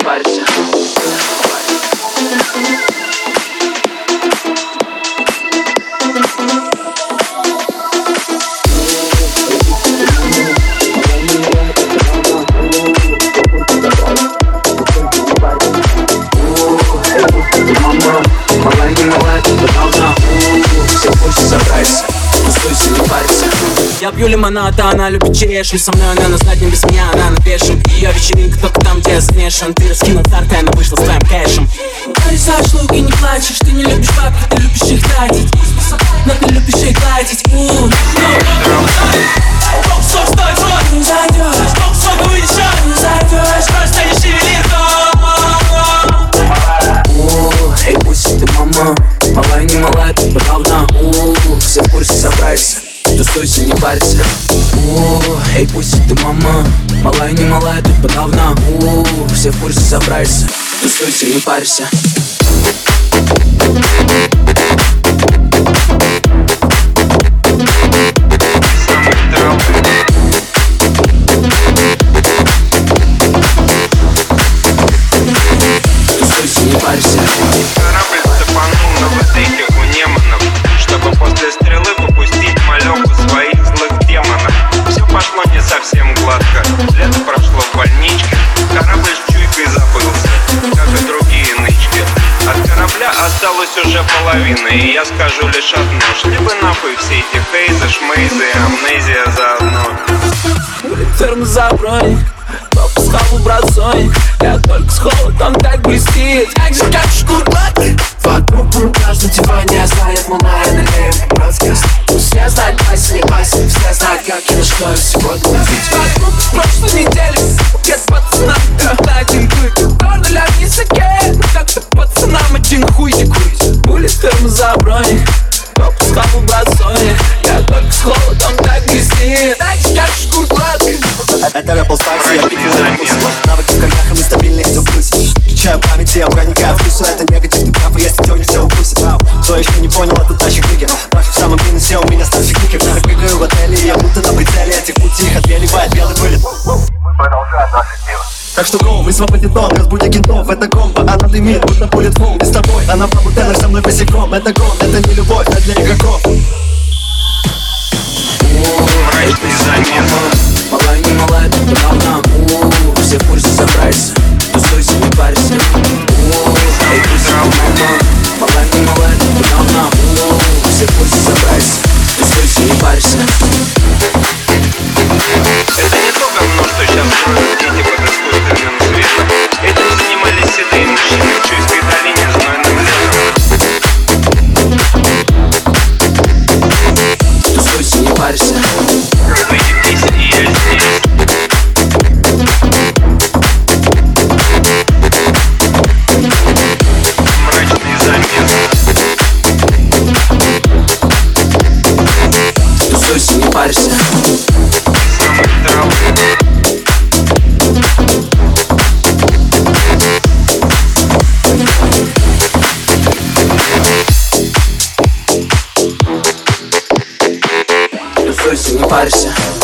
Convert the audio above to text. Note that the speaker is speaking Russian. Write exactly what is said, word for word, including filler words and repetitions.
парься. Я пью лимонад, а она любит черешню. Со мной она на заднем, без меня она на пешем. Ее вечеринка только там, где я замешан. Ты раскинул старт, и она вышла с твоим кэшем. Ты зашлуги не плачешь, ты не любишь бабки, ты любишь их тратить. Но ты любишь их тратить. Стоп, стой, вот, не зайдешь. Стоп, стой, выйдешь, не зайдешь. Просто не шевели ртом. Эй, пусть ты мама, малая не малая, ты правда. Все в курсе, собрайся, тусуйся, не парься. Эй, пусть ты мама, малая не малая, тут подавно. Все в курсе, собрайся, тусуйся, не парься. Тусуйся, не парься. Корабль цепанул на батейках у неманов, чтобы после стрелы попустить малек у своих злых демонов. Все пошло не совсем гладко, лето прошло в больничке. Корабль с чуйкой забылся, как и другие нычки. От корабля осталась уже половина, и я скажу лишь одно: шли бы нахуй все эти фейзы, шмейзы и амнезия заодно. Термос заброй, попускал в бросой. Я только с холодом так блестит, так же как шкурбак. Вокруг каждый диване знает малая налево подкаст. Все знают паси, не паси, все знают, как и на что я сегодня увидеть. Вокруг прошлой недели нет пацанам, на один клык. Корнуля в языке, как-то пацанам один хуй курить. Пули термос заброй, попускал в бросой. Я только с холодом так блестит, так же как шкурбак. Это рэпл станция, я пикнул на вкус. Навыки в корнях, и мы стабильно идем в плюсе. Включаю память, я проникаю в вкусу. Это негатив, ты прав, если тёнешь, все укусит. Кто еще не понял, это тащи книги. Профи в самом минусе, у меня ставь фигни. Когда прыгаю в отеле, я будто на прицеле. Этих путей их отбеливает белый вылет. Продолжаем наше дело. Так что гоу, мы свободен тон, разбудя кентов. Это комбо, она дымит, будто будет фон. И с тобой, она в бутенах со мной босиком. Это гон, это не любовь, а для игроков. Мрачный замес. Малая не малая, тут подавно. Все в курсе, собрайся, тусуйся, не парься. Эй, пусть ты мама, малая не малая, тут подавно. Все в курсе, собрайся, тусуйся, не парься. Это не то говно, что сейчас строят дети под искусственным светом. Этим занимались седые мужчины в Чуйской долине знойным летом. Тусуйся, не парься. Выйдитесь, и я здесь. Мрачный замес. Тусуйся, не парься. Самый травмный. Тусуйся, не парься.